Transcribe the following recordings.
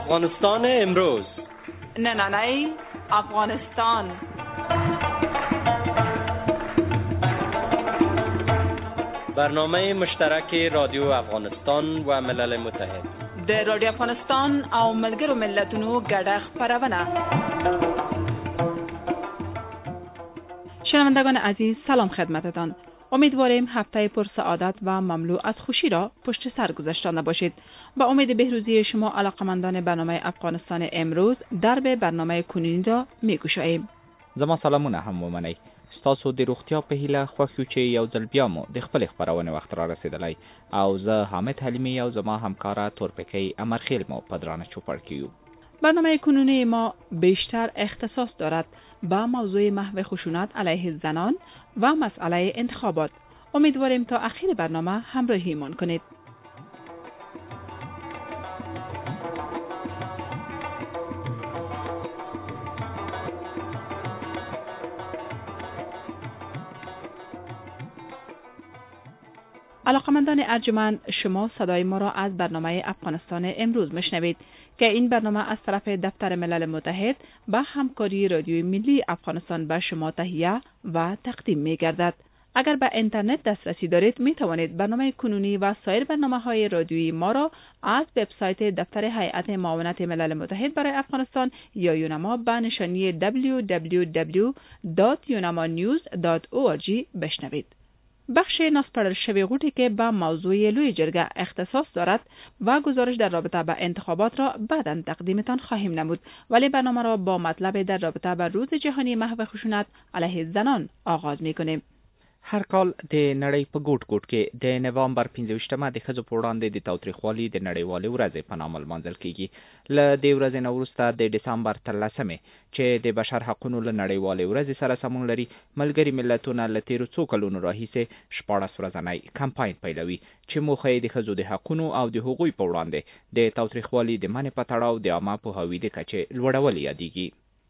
افغانستان امروز. نه افغانستان. برنامه مشترک رادیو افغانستان و ملل متحد در رادیو افغانستان او ملګرو ملتونو ګډه خبرونه. شنوندگان عزیز، سلام خدمتتان. امیدواریم هفته پر سعادت و مملو از خوشی را پشت سر گذاشتانه باشید. با امید بهروزی شما علاقمندان برنامه افغانستان امروز در به برنامه کنونی را می‌گوشاییم. زما سلامونه هم ومنئ. ستاسو د روغتیا په هیله خوښ یو چې یو ځل بیا مو د خپل خبرونه وخت را رسیدلی او زه حامد حلیمی او زما همکاره تورپکی امرخیل مو په درانه چوپړ کې یو. برنامه کنونی ما بیشتر اختصاص دارد با موضوع محو خشونت علیه زنان و مسئله انتخابات. امیدواریم تا اخیر برنامه همراهیمان کنید. علاقمندان ارجمند، شما صدای ما را از برنامه افغانستان امروز میشنوید که این برنامه از طرف دفتر ملل متحد با همکاری رادیوی ملی افغانستان به شما تهیه و تقدیم می گردد. اگر به اینترنت دسترسی دارید می توانید برنامه کنونی و سایر برنامه‌های رادیویی ما را از وبسایت دفتر هیئت معاونت ملل متحد برای افغانستان یا یونما به نشانی www.unamanews.org بشنوید. بخش ناسپارل شوی غوټی که به موضوع لوی جرگه اختصاص دارد و گزارش در رابطه با انتخابات را بعداً تقدیمتان خواهیم نمود، ولی برنامه را با مطلب در رابطه با روز جهانی محو خشونت علیه زنان آغاز می‌کنیم. هر کال د نړۍ په ګوټ ګوټ کې د نوامبر 15مه د ښځو په وړاندې د تاوتریخوالي د نړیوالې ورځې په نامه لمانځل کیږي. له دې ورځې نه وروسته د ډسمبر 13 چې د بشر حقونو له نړیوالې ورځې سره سمون لري، ملګري ملتونه له تیرو څو کلونو راهیسې 14 ورځنی کمپاین پیلوي چې موخه یې د ښځو د حقونو او د هغوی په وړاندې د تاوتریخوالي د منع په تړاو د عامه پوهاوي د کچې لوړول یادیږي.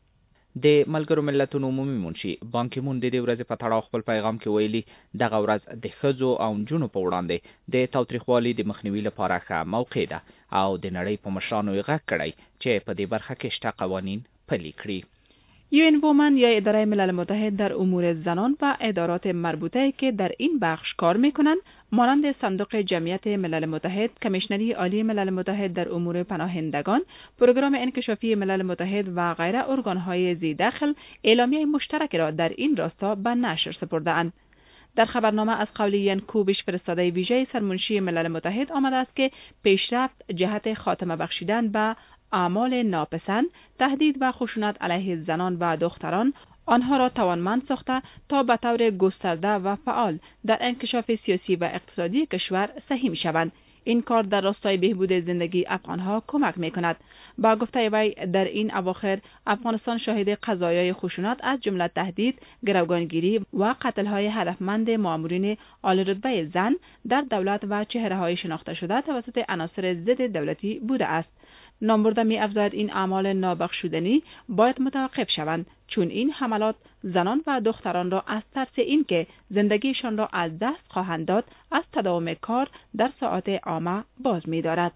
د ملګرو ملتونو عمومي منشي بان کی مون د دې ورځې په تړاو خپل پیغام کې ویلي دغه ورځ د ښځو او نجونو په وړاندې د تاوتریخوالي د مخنیوي لپاره ښه موقع ده او د نړۍ په مشرانو یې غږ کړی چې په دې برخه کې شته قوانین پلي کړي. UN Women یا اداره ملل متحد در امور زنان و ادارات مربوطه که در این بخش کار میکنند، مانند صندوق جمعیت ملل متحد، کمیشنری عالی ملل متحد در امور پناهندگان، پروگرام انکشافی ملل متحد و غیره ارگانهای ذی دخل، اعلامیه مشترک را در این راستا به نشر سپرده‌اند. در خبرنامه از قول ین کوبش فرستاده ویژه سرمنشی ملل متحد آمده است که پیشرفت جهت خاتمه بخشیدن به اعمال ناپسند، تهدید و خشونت علیه زنان و دختران آنها را توانمند ساخته تا به طور گسترده و فعال در انکشاف سیاسی و اقتصادی کشور سهیم شوند. این کار در راستای بهبود زندگی افغانها کمک می‌کند. با گفته وی در این اواخر افغانستان شاهد قضایای خشونت از جمله تهدید، گروگانگیری و قتل‌های هدفمند مامورین عالی‌رتبه زن در دولت و چهره‌های شناخته شده توسط عناصر ضد دولتی بوده است. نامبرده می افزاید این اعمال نابخشودنی باید متوقف شوند، چون این حملات زنان و دختران را از ترس اینکه زندگیشان را از دست خواهند داد از تداوم کار در ساعات عامه باز می دارد.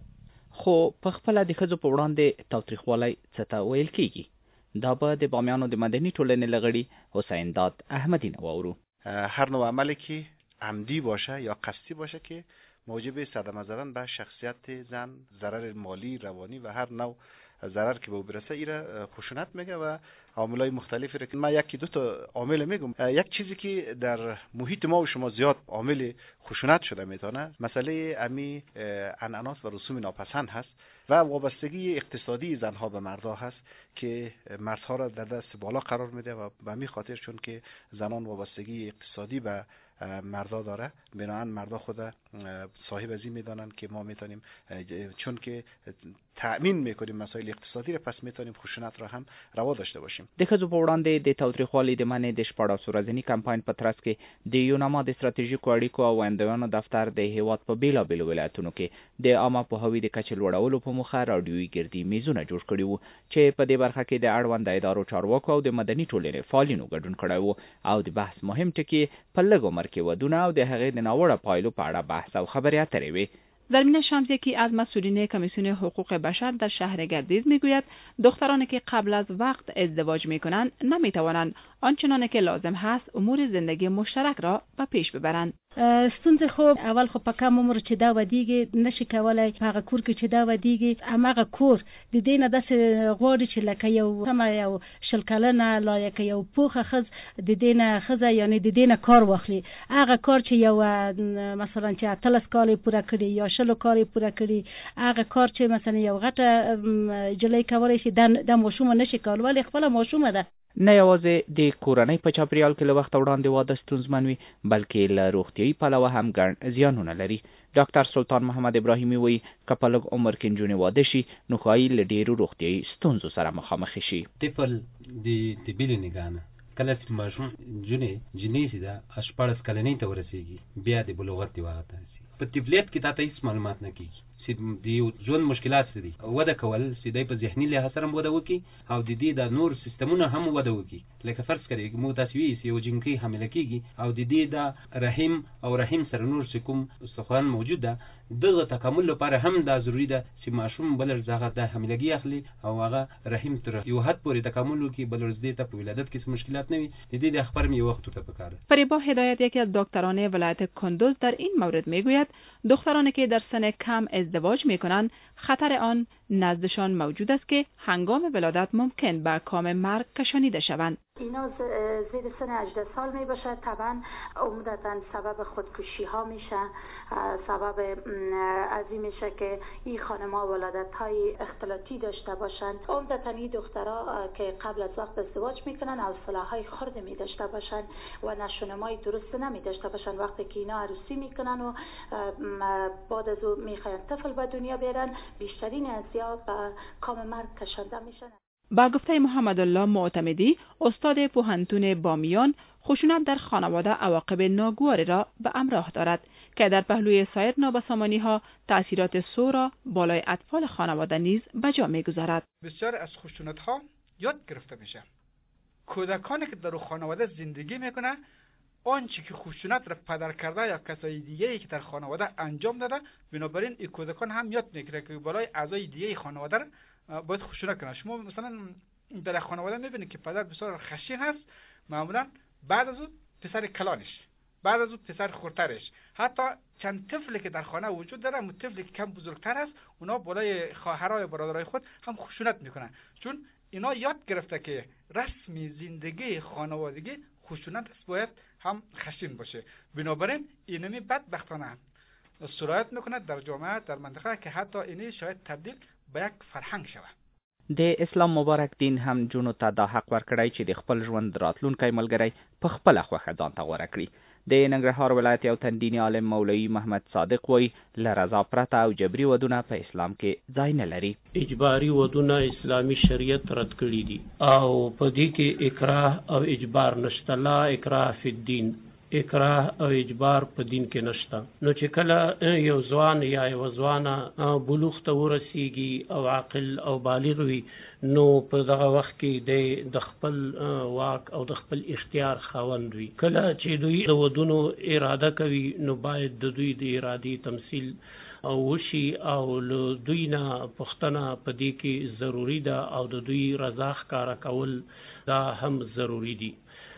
خو په خپل د ښځو په وړاندې تاوتریخوالی څه ته ویل کیږي؟ دا به د بامیانو د مدني ټولنې لغړي حسین داد احمدی نه واورو. هر نوع عملی که عمدی باشه یا قصدی باشه که موجب صدمه زدن به شخصیت زن، ضرر مالی، روانی و هر نوع ضرر که به او برسه ایره خشونت میگه و عاملای مختلفی را که من یکی دو تا عامل میگم. یک چیزی که در محیط ما و شما زیاد عامل خشونت شده میتونه مسئله امی عنعنات و رسوم ناپسند هست و وابستگی اقتصادی زنها به مردها هست که مردها را در دست بالا قرار میده و به همین خاطر چون که زنان وابستگی اقتصادی به مردا داره، بنابراین مردا خود صاحب از این میدانند که ما میتونیم چون که تأمین میکنیم مسائل اقتصادی را، پس میتونیم خشونت را هم روا داشته باشیم. د ښځو په وړاندې د تاوتریخوالي د منع د 14 ورځني کمپاین په ترڅ کې د یوناما د ستراتیژیکو اړیکو او وړاندوینو دفتر د هیواد په بیلابیلو ولایتونو کې د عامه پوهاوي د کچې لوړولو په موخه راډیویي ګردي میزونه جوړ کړي وو چې په دې برخه کې د اړوند ادارو چارواکو او د مدني ټولنې فعالینو ګډون کړی وو او د بحث مهم ټکي په لږ عمر کې ودونه او د هغې د ناوړه پایلو په اړه بحث او خبرې اترې وې. زرمین شمس یکی از مسئولین کمیسیون حقوق بشر در شهر گردیز میگوید دخترانی که قبل از وقت ازدواج میکنند نمیتوانند آنچنان که لازم هست امور زندگی مشترک را به پیش ببرند. ستونزې خو اول خو په کم عمر چې دا ودیږي نشي کولای هغه کور کې چې دا ودیږي هماغه کور د دې نه داسې غواړي چې لکه یو سمه یو شل کلنه لایق یو پوخه ښځ د دې نه ښځه یعنې د دې نه کار واخلي. هغه کار چې یو مثلا چې 18 کال پوره کړي یا 60 کال پوره کړي هغه کار چې مثلا یو غټه جلۍ کولی شي د ماشومه نشي کولای ولی خپله ماشومه ده. نه یوازې د کورنۍ په چاپریال کې له وخت وړاندې واده ستونزمن وي بلکې له روغتیایي پلوه هم ګڼ زیانونه لري. ډاکټر سلطان محمد ابراهیمي وایي که په لږ عمر کې نجونې واده شي نو ښایي له ډېرو روغتیایي ستونزو سره مخامخ شي. طفل د طبي له نګاه نه کله چې ماشوم جنۍ چې ده 18 کلنۍ ته ورسېږي بیا د بلوغت یوه هغه ته رسېږي. په طفلیت کې تا ته هېڅ معلومات نه کېږي چې د ژوند مشکلات څه دي. وده کول چې دی په ذهني لحاظ سره هم وده وکړي او د دې د نور سیستمونه هم وده وکړي. لکه فرض کړئ موږ داسې وایو چې یو جنکۍ حامله کېږي او د دې د رحم او رحم سره نور چې کوم استخوان موجود ده دغه تکامل لپاره هم دا ضروري ده چې ماشوم بل ورځ هغه د حاملګي اخلي او هغه رحم تر یو حد پورې تکامل وکړي بل ورځ دې ته په ولادت کې څه مشکلات نه وي. د دې د خبرم یو وخت ورته پکار ده. فریبا هدایت یکی از دکتران ولایت کندوز در این مورد میگوید دخترانی که در سن کم ازدواج میکنند خطر آن نزدشان موجود است که هنگام ولادت ممکن به کام مرگ کشانیده شوند. اینا زیر سن 18 سال می باشه طبعا عمدتا سبب خودکشی ها میشه. سبب از این میشه که این خانم‌ها ولادت های اختلاطی داشته باشند. عمدتا این دخترها که قبل از وقت ازدواج میکنن حوصله های خرد می داشته باشند و نشونمای درست نمی داشته باشند. وقتی که اینا عروسی میکنن و بعد از اون میخواین طفل به دنیا بیارن بیشترین ازیا به کام مرگ کشانده میشن. با گفته محمد الله معتمدی استاد پوهنتون بامیان خشونت در خانواده عواقب ناگواری را به همراه دارد که در پهلوی سایر نابسامانی ها تأثیرات سو را بالای اطفال خانواده نیز به جا می‌گذارد. بسیار از خشونت ها یاد گرفته میشه. کودکانی که در خانواده زندگی میکنه آنچه که خشونت را پدر کرده یا کسای دیگه‌ای که در خانواده انجام داده بنابراین این کودکان هم یاد میگیره که بالای اعضای دیگه خانواده باید خشونت کنه. شما مثلا در خانواده میبینید که پدر بسیار خشن هست معمولا بعد از اون پسر کلانش بعد از اون پسر خورترش حتی چند طفلی که در خانه وجود داره اون طفلی که کم بزرگتر است اونا بالای خواهرای برادرای خود هم خشونت میکنن چون اینا یاد گرفته که رسمی زندگی خانوادگی خشونت است باید هم خشن باشه. بنابراین اینمی بدبختانه سرایت میکنه در جامعه در منطقه که حتی اینی شاید تبدیل به یک فرهنګ شوه. د اسلام مبارک دین هم جونو ته دا حق ورکړی چې د خپل ژوند راتلونکی ملګری په خپله خوښه ځان ته غوره کړي. د ننګرهار ولایت یو تندینی عالم مولوي محمد صادق وایي له رضا پرته او جبري ودونه په اسلام کې ځای نه لري. اجباري ودونه اسلامي شریعت رد کړي دي او په دې کې اکراه او اجبار نشته. لا اکراه فی الدین، اکراه او اجبار په دین کې نشته. نو چې کله یو ځوان یا یو ځوانه بلوغ ته ورسیږي او عاقل او بالغ وي نو په دغه وخت کې د خپل واک او د خپل اختیار خاوند وي. کله چې دوی د ودونو اراده کوي نو باید د دوی د ارادې تمثیل او وشي او له دوی نه پوښتنه په دې کې ضروري ده او د دوی رضا ښکاره کول دا هم ضروري دي.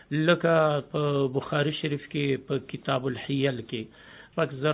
لکه په بخاری شریف کې په کتاب الحیل کې فکر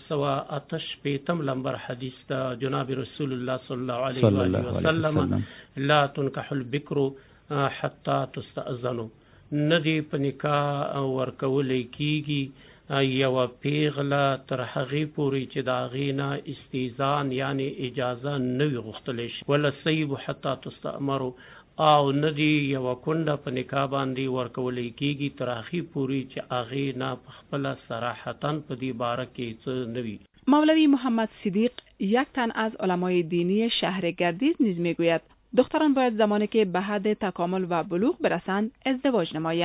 988 لمبر حدیث ده جناب رسول الله صلی الله علیه وسلم لا تنکح البکر حتی تستأذن. ندی په نکاح ورکولی کیږي یو پیغله تر هغې پورې چې د هغې نه استئذان یعنی اجازه نه وي غوښتلی شي. ولا سیب حتی تستأمر او ندی یو کونډه په نکاح باندې ورکولی کیږي تر هغې پورې چې هغې نه په خپله صراحتا په دې باره کې څه نه وي. مولوی محمد صدیق یک تن از علمای دینی شهر گردیز نیز میگوید دختران باید زمانی که به حد تکامل و بلوغ برسند ازدواج نمایند.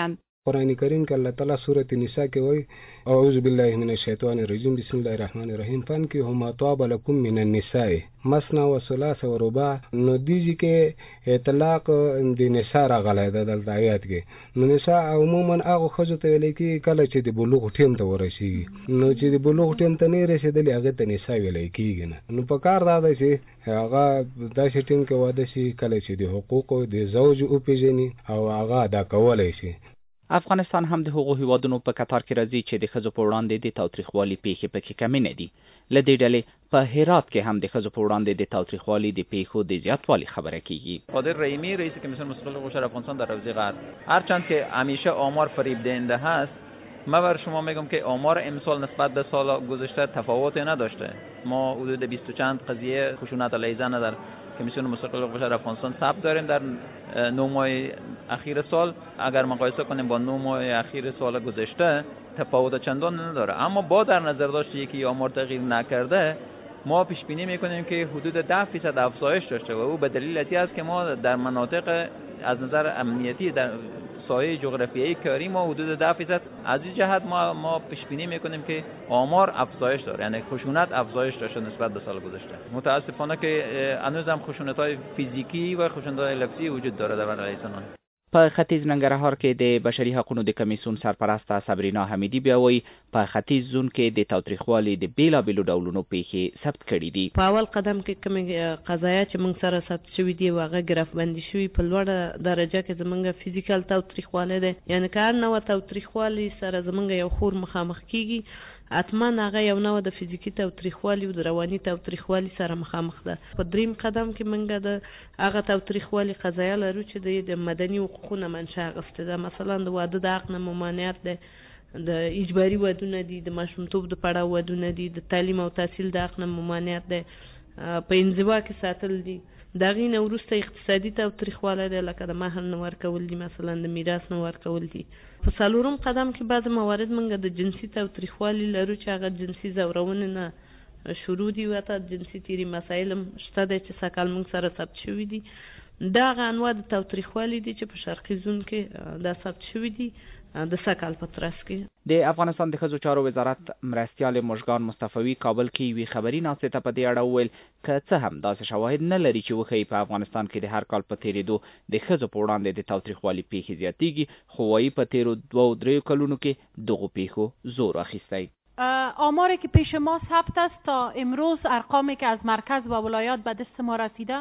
قرآن کریم کې الله تعالی سورۃ النساء کې وایي اعوذ بالله من الشیطان الرجیم بسم الله الرحمن الرحیم فانکحوا ما طاب لكم من النساء مثنى وثلاث ورباع. نو دیږي کې اطلاق د نساء راغلی ده دلته آیات کې. نو نساء عموما هغه ښځو ته ویل کېږي کله چې د بلوغ ټیم ته ورسېږي. نو چې د بلوغ ټیم ته نه رسېدلې هغې ته نساء ویلی کېږي نه. نو په کار دا ده چې هغه داسې ټیم کې واده شي کله چې د حقوقو د زوج وپېژني او هغه ادا کولی شي. افغانستان هم د هغو هیوادونو په کتار کې راځي چې د ښځو په وړاندې د تاوتریخوالي پیښې پکې کمې نه دي. له دې ډلې په هرات کې هم د ښځو په وړاندې د تاوتریخوالي د پیښو د زیاتوالي خبره کیږي. قادر رحیمی رئیس کمیسیون مستقل حقوق بشر افغانستان در حوزه غرب، هرچند که همیشه آمار فریب دهنده هست، من بر شما میگم که آمار امسال نسبت به سال گذشته تفاوتی نداشته. ما حدود 20 چند قضیه خشونت علیه زن در کمیسیون مستقل حقوق بشر افغانستان ثبت داریم در 9 ماه اخیر سال. اگر مقایسه کنیم با 9 ماه اخیر سال گذشته تفاوت چندان نداره، اما با در نظر داشت یکی آمار تغییر نکرده، ما پیش بینی میکنیم که حدود 10% افزایش داشته و او به دلیل ازی است که ما در مناطق از نظر امنیتی در سایه جغرافیایی کاری ما حدود 10% از این جهت ما پیش بینی میکنیم که آمار افزایش داره، یعنی خشونت افزایش داشته نسبت به سال گذشته. متاسفانه که هنوز هم خشونت‌های فیزیکی و خشونت‌های لفظی وجود داره در علیه زنان. په ختیځ ننګرهار کې د بشري حقوقو د کمیسیون سرپرسته صبرینا حمیدی بیا وایي په ختیځ زون کې د تاوتریخوالي د بیلابیلو ډولونو پیښې ثبت کړي دي. په اول قدم کې کومې قضایات چې موږ سره ثبت شوي دي او هغه ګرفتبندي شوي په لوړه درجه کې زموږ فزیکل تاوتریخوالی دی، یعنې که هر نوع تاوتریخوالي سره زموږ یو خور مخامخ کیږي حتما هغه یو نوع د فزیکي تاوتریخوالي او د رواني تاوتریخوالي سره مخامخ ده. په دریم قدم کې موږ د هغه تاوتریخوالي قضایه لرو چې د مدني حقوقو نه منشأ اخیستې ده. مثلا د واده د حق نه ممانعت دی، د اجباري ودونه دي، د ماشومتوب د پړاو ودونه دي، د تعلیم او تحصیل د حق نه ممانعت دی، په انزوا کې ساتل دي. د هغې نه وروسته اقتصادي تاوتریخوالی دی، لکه د مهر نه ورکول دي، مثلا د میراث نه ورکول دي. په څلورم قدم کې بعض موارد موږ د جنسي تاوتریخوالي لرو چې هغه جنسي ځورونې نه شروع دي، حتی جنسي تیري مسایل هم شته دی چې سږ کال موږ سره ثبت شوي دي. دا هغه انواع د تاوتریخوالي دي چې په شرقي زون کې دا ثبت شوي دي د سږ کال په ترڅ کې. د افغانستان د ښځو چارو وزارت مرستیال مژګان مصطفی کابل کې یوې خبري ناستې ته په دې اړه وویل که څه هم داسې شواهد نه لري چې وښیي په افغانستان کې د هر کال په تېرېدو د ښځو په وړاندې د تاوتریخوالي پیښې زیاتېږي، خو وایي په تېرو 2-3 کلونو کې دغو پیښو زور اخیستی. آماری که پیش ما ثبت است تا امروز ارقامی که از مرکز و ولایات به دست ما رسیده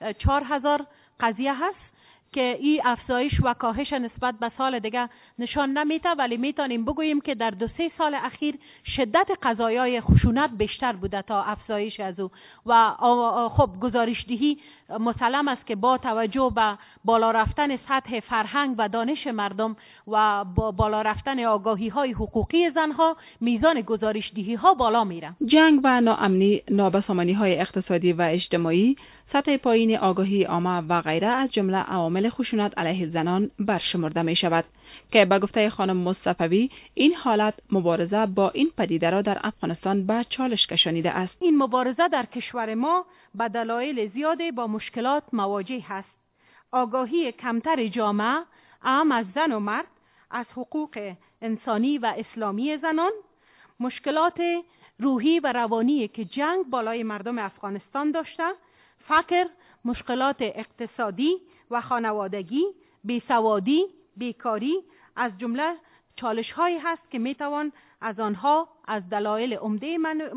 4000 قضیه هست که این افزایش و کاهش نسبت به سال دیگه نشان نمیده، ولی میتونیم بگوییم که در 2-3 سال اخیر شدت قضایای خشونت بیشتر بوده تا افزایش از او و خب گزارشدهی مسلم است که با توجه به بالا رفتن سطح فرهنگ و دانش مردم و با بالا رفتن آگاهی های حقوقی زنها میزان گزارشدهی ها بالا میره. جنگ و ناامنی، نابسامانی های اقتصادی و اجتماعی، سطح پایین آگاهی عامه و غیره از جمله عوامل خشونت علیه زنان برشمرده می شود که به گفته خانم مصطفی این حالت مبارزه با این پدیده را در افغانستان به چالش کشانیده است. این مبارزه در کشور ما به دلایل زیاده با مشکلات مواجه است. آگاهی کمتر جامعه اهم از زن و مرد از حقوق انسانی و اسلامی زنان، مشکلات روحی و روانی که جنگ بالای مردم افغانستان داشته، فقر، مشکلات اقتصادی و خانوادگی، بیسوادی، بیکاری از جمله چالش هایی هست که میتوان از آنها از دلایل عمده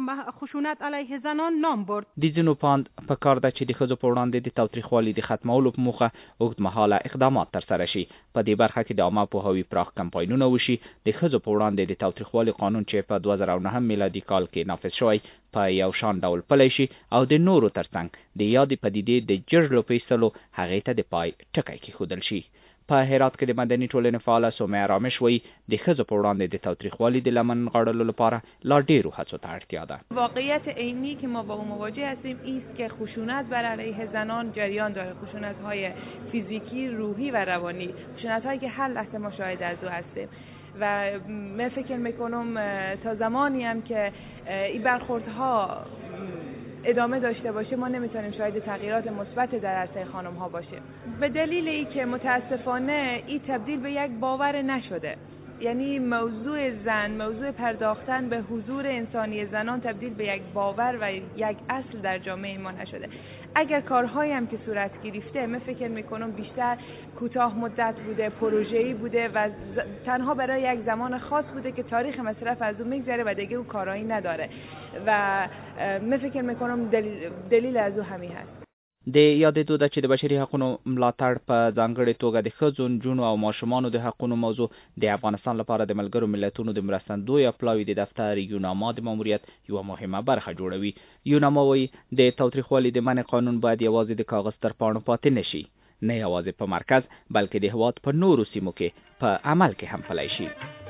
خشونت علیه زنان نام برد. د ځینو پاند په کار ده چې د ښځو په وړاندې د تاوتریخوالي د ختمولو په موخه اوږدمهاله اقدامات ترسره شي. په دې برخه کې د عامه پوهاوي پراخ کمپاینونه وشي. د ښځو په وړاندې د تاوتریخوالي قانون چې په 2009 میلادي کال کې نافذ شوی په یو شان ډول پلی شي او د نورو ترڅنګ د یادې پدیدې د جرړو په ایستلو هغې ته د پای ټکی کېښودل شي. په هرات کې د مدني ټولنې فعاله سمیه رامش وایي د ښځو په وړاندې د تاوتریخوالي د لمن غاړلو لپاره لا ډېرو هڅو ته اړتیا ده. واقعیت عینی که ما با اون مواجه هستیم است که خشونت بر علیه زنان جریان داره، خشونت‌های فیزیکی، روحی و روانی، خشونت‌هایی که هر لحظه ما شاهد از او هستیم و من فکر میکنم تا زمانی هم که این برخوردها ادامه داشته باشه ما نمیتونیم شاهد تغییرات مثبت در عرصه خانم‌ها باشیم. به دلیل اینکه متاسفانه این تبدیل به یک باور نشده. یعنی موضوع موضوع پرداختن به حضور انسانی زنان تبدیل به یک باور و یک اصل در جامعه ما نشده. اگر کارهایی هم که صورت گرفته من فکر میکنم بیشتر کوتاه مدت بوده، پروژه‌ای بوده و تنها برای یک زمان خاص بوده که تاریخ مصرف از اون میگذره و دیگه او کارایی نداره و من فکر میکنم دلیل از او همین هست. د یادې دوده چې د بشري حقوقو ملاتړ په ځانګړې توګه د ښځو، نجونو او ماشومانو د حقوقو موضوع د افغانستان لپاره د ملګرو ملتونو د مرستندوی پلاوي د دفتر یوناما د ماموریت یوه مهمه برخه جوړوي. یوناما وایي د تاوتریخوالي د منع قانون باید یوازې د کاغذ تر پاڼو پاتې نشي، نه یوازې په مرکز بلکې د هېواد په نورو سیمو کې په عمل کې هم پلی شي.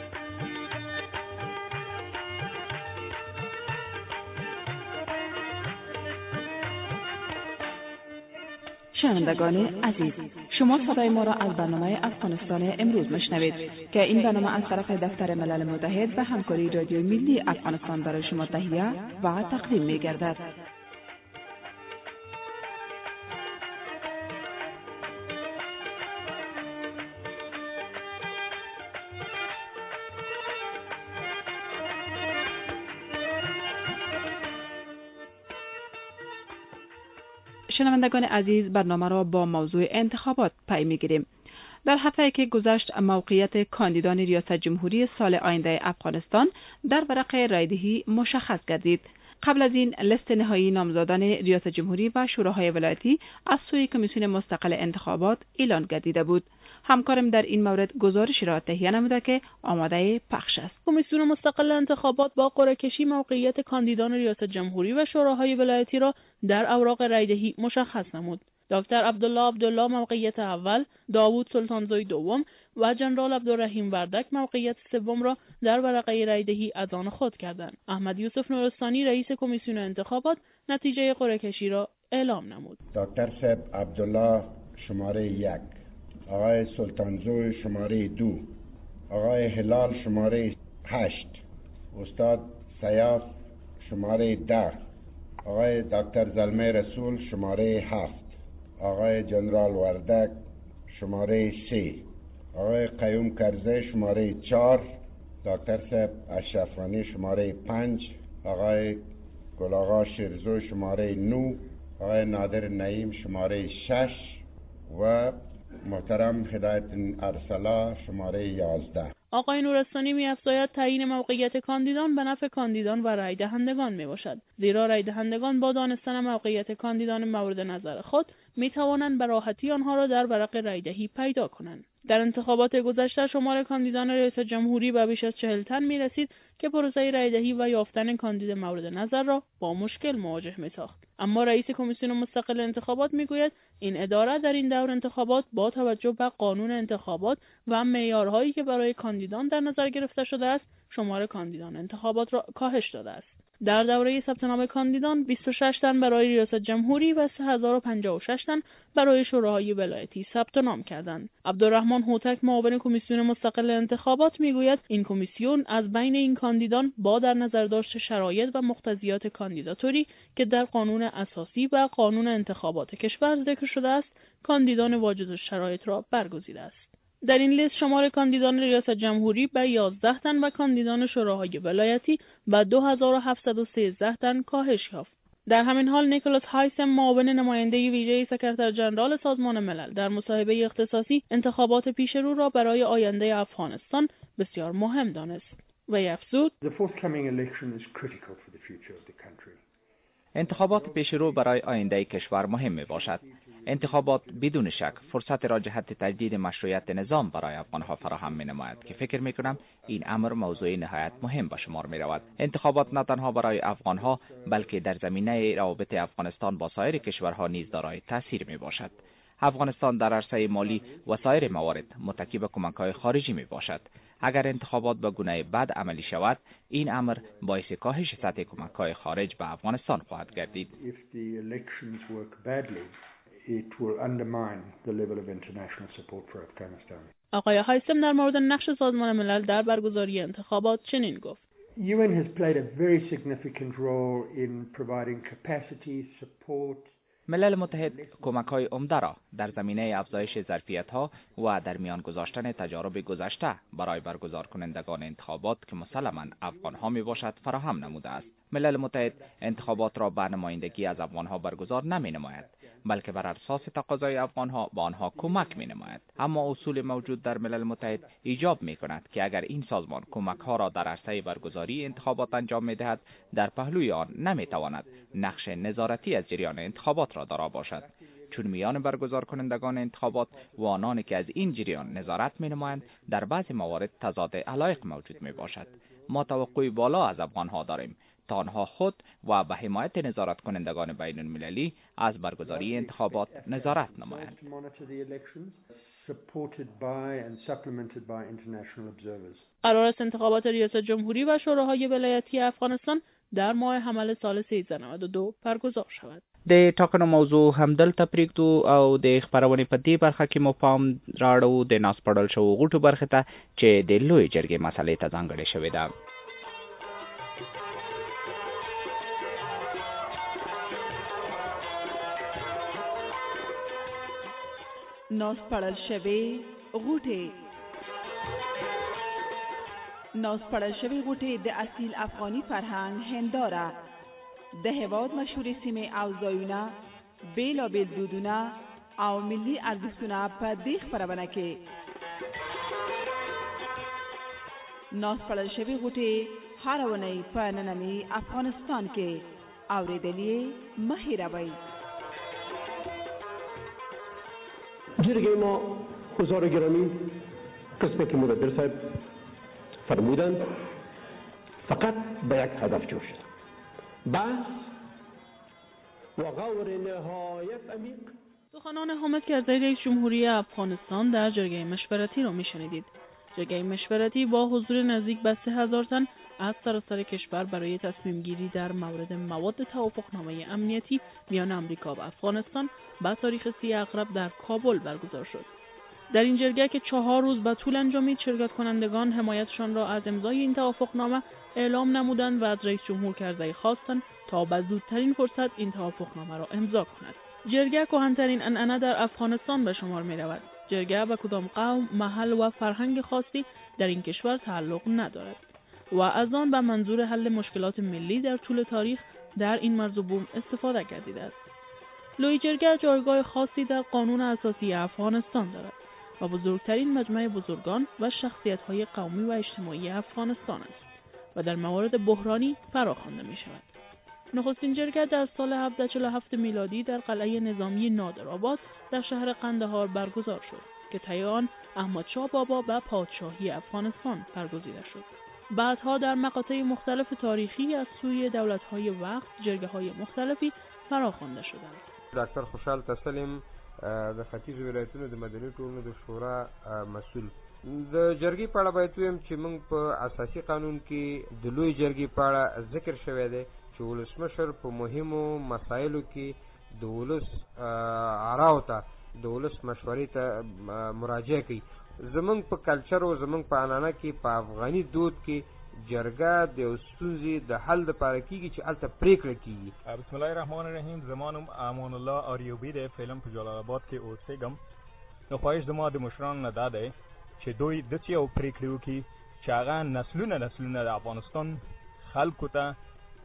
شنوندگان عزیز، شما صدای ما را از برنامه افغانستان امروز میشنوید که این برنامه از طرف دفتر ملل متحد و همکاری رادیو ملی افغانستان برای شما تهیه و تقدیم می‌گردد. شنوندگان عزیز، برنامه را با موضوع انتخابات پی می‌گیریم. در هفته‌ای که گذشت موقعیت کاندیدان ریاست جمهوری سال آینده افغانستان در ورق رایدهی مشخص گردید. قبل از این لیست نهایی نامزدان ریاست جمهوری و شوراهای ولایتی از سوی کمیسیون مستقل انتخابات اعلان گردیده بود. همکارم در این مورد گزارشی را تهیه نموده که آماده پخش است. کمیسیون مستقل انتخابات با قرعه کشی موقعیت کاندیدان ریاست جمهوری و شوراهای ولایتی را در اوراق رایدهی مشخص نمود. دکتر عبدالله موقعیت اول، داوود سلطانزوی دوم و جنرال عبدالرحیم وردک موقعیت سوم را در ورقه رایدهی از آن خود کردند. احمد یوسف نورستانی رئیس کمیسیون انتخابات نتیجه قرعه کشی را اعلام نمود. دکتر صاحب عبدالله شماره 1، آقای سلطانزوی شماره 2، آقای هلال شماره 8، استاد سیاف شماره 10، آقای دکتر زلمه رسول شماره 7، آقای جنرال وردک شماره 3، آقای قیوم کرزی شماره 4، دکتر صاحب اشرفانی شماره 5، آقای گلاغا شیرزو شماره 9، آقای نادر نعیم شماره 6 و محترم هدایت ارسلا شماره 11. آقای نورستانی می‌افزاید تعیین موقعیت کاندیدان به نفع کاندیدان و رای دهندگان میباشد، زیرا رای دهندگان با دانستن موقعیت کاندیدان مورد نظر خود میتوانند به راحتی آنها را در ورق رای دهی پیدا کنند. در انتخابات گذشته شمار کاندیدان ریاست جمهوری به بیش از 40 تن می‌رسید که پروسه رای دهی و یافتن کاندید مورد نظر را با مشکل مواجه می‌ساخت. اما رئیس کمیسیون مستقل انتخابات میگوید این اداره در این دور انتخابات با توجه به قانون انتخابات و معیارهایی که برای کاندیدان در نظر گرفته شده است، شمار کاندیدان انتخابات را کاهش داده است. در دوره ثبت نام کاندیدان 26 تن برای ریاست جمهوری و 3056 تن برای شوراهای ولایتی ثبت نام کردند. عبدالرحمن هوتک معاون کمیسیون مستقل انتخابات میگوید این کمیسیون از بین این کاندیدان با در نظر داشت شرایط و مقتضیات کاندیداتوری که در قانون اساسی و قانون انتخابات کشور ذکر شده است، کاندیدان واجد الشرایط را برگزیده است. در این لیست شمار کاندیدان ریاست جمهوری به 11 تن و کاندیدان شوراهای ولایتی به 2713 تن کاهش یافت. در همین حال نیکولاس هایسم معاون نماینده ویژه سکرتر جنرال سازمان ملل در مصاحبه اختصاصی انتخابات پیش رو را برای آینده افغانستان بسیار مهم دانست و افزود انتخابات پیشرو برای آینده کشور مهم می باشد. انتخابات بدون شک فرصت را جهت تجدید مشروعیت نظام برای افغانها فراهم می نماید که فکر می کنم این امر موضوع نهایت مهم به شمار می رود. انتخابات نه تنها برای افغانها بلکه در زمینه روابط افغانستان با سایر کشورها نیز دارای تاثیر می باشد. افغانستان در عرصه مالی و سایر موارد متکی به کمک‌های خارجی می باشد. اگر انتخابات به گونه بد عملی شود، این امر باعث کاهش سطح کمک‌های خارج به افغانستان خواهد گردید. آقای هایسم در مورد نقش سازمان ملل در برگزاری انتخابات چنین گفت: UN has played a very significant role in providing capacity, support. ملل متحد کمک‌های عمده را در زمینه افزایش ظرفیت‌ها و در میان گذاشتن تجارب گذشته برای برگزار کنندگان انتخابات که مسلماً افغان‌ها میباشد فراهم نموده است. ملل متحد انتخابات را به نمایندگی از افغان‌ها برگزار نمی‌نماید، بلکه بر اساس تقاضای افغان‌ها به آنها کمک می‌نماید. اما اصول موجود در ملل متحد ایجاب می‌کند که اگر این سازمان کمک‌ها را در عرصه برگزاری انتخابات انجام می‌دهد، در پهلوی آن نمی‌تواند نقش نظارتی از جریان انتخابات را دارا باشد، چون میان برگزار کنندگان انتخابات و آنانی که از این جریان نظارت می‌نمایند در بعضی موارد تضاد علایق موجود می‌باشد. ما توقعی بالا از افغان‌ها داریم تا آنها خود و به حمایت نظارت کنندگان بین المللی از برگزاری انتخابات نظارت نمایند. قرار است انتخابات ریاست جمهوری و شوراهای ولایتی افغانستان در ماه حمل سال 1392 برگزار شود. د ټاکنو موضوع همدلته پرېږدو او د خپرونې په دې برخه کې مو پام راړو د ناسپړل شوو غوټو برخې ته چې د لوی جرګې مسلې ته ځانګړې شوې ده. ناسپړل شوی غوټې ناسپړل شوی غوټې د اصیل افغاني فرهنګ هنداره د هېواد مشهورې سیمې او ځایونه بېلابېل دودونه او ملي ارزښتونه په دې خپرونه کې ناسپړل شوی غوټې هره اونۍ په ننني افغانستان کې اورېدل یې مه هېروئ. جرگه ما حضار گرامی قسمت که مدبر صاحب فرمودند فقط به یک هدف جور شد، بحث و غور نهایت عمیق. سخنان حامد کرزی رئیس جمهوری افغانستان در جرگه مشورتی را میشنیدید. جرگه مشورتی با حضور نزدیک به 3000 تن از سراسر کشور برای تصمیم گیری در مورد مواد توافقنامه امنیتی میان آمریکا و افغانستان با تاریخ 30 اغرب در کابل برگزار شد. در این جرگه که 4 روز به طول انجامید، شرکت کنندگان حمایتشان را از امضای این توافقنامه اعلام نمودند و از رئیس جمهور کرزی خواستند تا به زودترین فرصت این توافقنامه را امضا کند. جرگه کهن‌ترین عنعنه در افغانستان به شمار می‌رود. جرگه به کدام قوم، محل و فرهنگ خاصی در این کشور تعلق ندارد و از آن به منظور حل مشکلات ملی در طول تاریخ در این مرز و بوم استفاده گردیده است. لوی جرگه جایگاه خاصی در قانون اساسی افغانستان دارد و بزرگترین مجمع بزرگان و شخصیت‌های قومی و اجتماعی افغانستان است و در موارد بحرانی فراخوانده می‌شود. نخستین جرگه در سال 1747 میلادی در قلعه نظامی نادرآباد در شهر قندهار برگزار شد که طی آن احمدشاه بابا به پادشاهی افغانستان برگزیده شد. بعدها در مقاطع مختلف تاریخی از سوی دولت‌های وقت جرگه‌های مختلفی فراخوانده شدند. ډاکټر خوشحال تسلیم د ختیځ ولایتونو د مدني ټولنو د شورا مسؤل. د جرګې په اړه باید ویم چې موږ په اساسي قانون کې د لوی جرګې په اړه ذکر شوی دی چې ولسمشر په مهمو مسایلو کې د ولس آراو ته د ولس مشورې ته مراجعه کوي. زمونږ په کلچر او زمونږ په عنعنه کې په افغاني دود کې جرګه د ستونزې د حل لپاره کیږي چې هلته پریکړه کیږي. بسم الله الرحمن الرحیم. زمانم امان الله آریوبی دی، فعلا په جلال آباد کې اوسېږم. نو خواهش زما د مشرانو نه دا دی چې دوی داسې یو پریکړې وکړي چې هغه نسلونه د افغانستان خلکو ته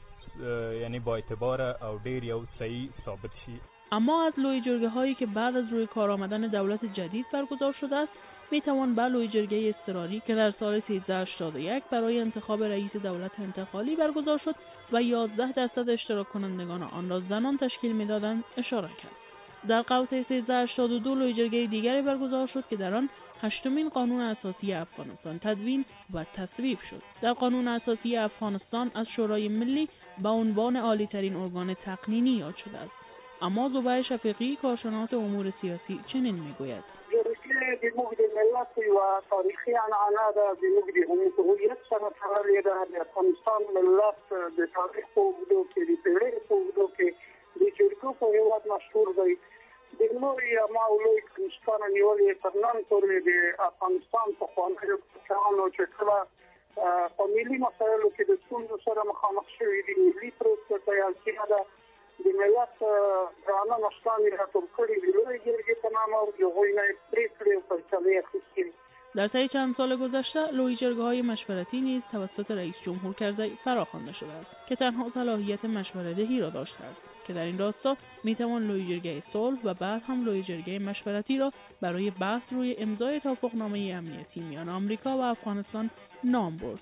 یعنی با اعتبار او ډیر یو صحیح ثابت شي. اما از لوی جرگه هایی که بعد از روی کار آمدن دولت جدید برگزار شده است میتوان به لوی جرگه اضطراری که در سال 1381 برای انتخاب رئیس دولت انتقالی برگزار شد و 11% اشتراک کنندگان آن را زنان تشکیل میدادند اشاره کرد. در قوطه 1382 لوی جرگه دیگری برگزار شد که در آن 8مین قانون اساسی افغانستان تدوین و تصویب شد. در قانون اساسی افغانستان از شورای ملی به عنوان عالی‌ترین ارگان تقنینی یاد شده است. اما زبیر شفیقی کارشناس امور سیاسی چنین میگوید: جرګه د موږ د ملت یوه تاریخي عنعنه ده، د موږ د هویت سره تړلې ده. د افغانستان ملت د تاریخ په اوږدو کې د پیړیو په اوږدو کې د جرګو په هېواد مشهور دی. د لوی ما او لوی کنشتانه نیولې تر نن پورې د افغانستان پخوانیو پاچاهانو چې کله ملی مسائلو کې د ستونزو سره مخامخ شوي دي، ملي پروسه تیار کړې ده، د ملت درانه مشران یې راټول کړي دي، لویې جرګې په نامه او د هغوی نه یې پرېکړې او فیصلې اخیستې دي. در طی چند سال گذشته لوی جرگه‌های مشورتی نیز توسط رئیس جمهور کرزی فراخوانده شده است که تنها صلاحیت مشوره‌دهی را داشته است که در این راستا میتوان لوی جرگه صلح و بعد هم لوی جرگه مشورتی را برای بحث روی امضای توافقنامه امنیتی میان آمریکا و افغانستان نام برد.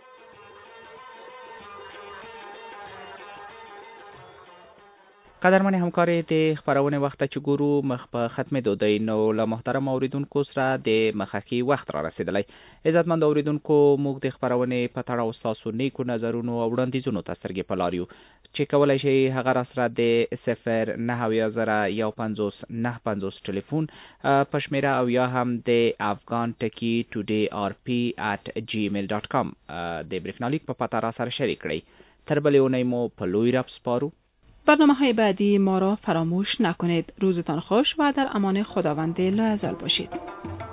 قدرمن همکار د خبرونه وخت چې ګورو مخ په ختمې دودی نو له محترم اوریدونکو سره د مخکې وخت را رسیدلی. عزتمند اوریدونکو موږ د خبرونه په تړاو ستاسو نیکو نظرونو او وړاندیزونو ته سترګې په لار یو چې کولی شئ هغه را سره د 090150950 ټلیفون په شمیره او یا هم د afghan.today.rp@gmail.com د بریښنالیک په پته را سره شریک کړئ. تر بلې اونۍ مو په لوی رب سپارو. برنامه‌های بعدی ما را فراموش نکنید. روزتان خوش و در امان خداوند لاازل باشید.